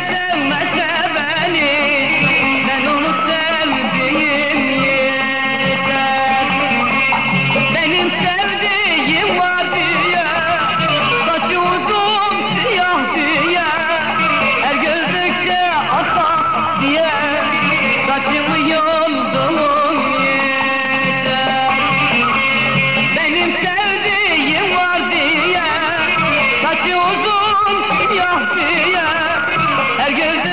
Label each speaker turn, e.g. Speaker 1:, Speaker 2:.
Speaker 1: sevmese beni, ben onu sevdiğim yeter. Benim sevdiğim var diye, saçı uzun siyah diye, her gördükçe atak diye, saçımı yoldum yeter. Benim sevdiğim var diye, saçı uzun siyah diye, her gördükçe